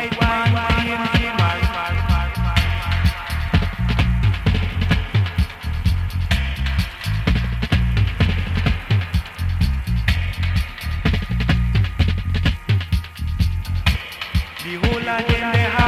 white man came to marry. The whole of them they have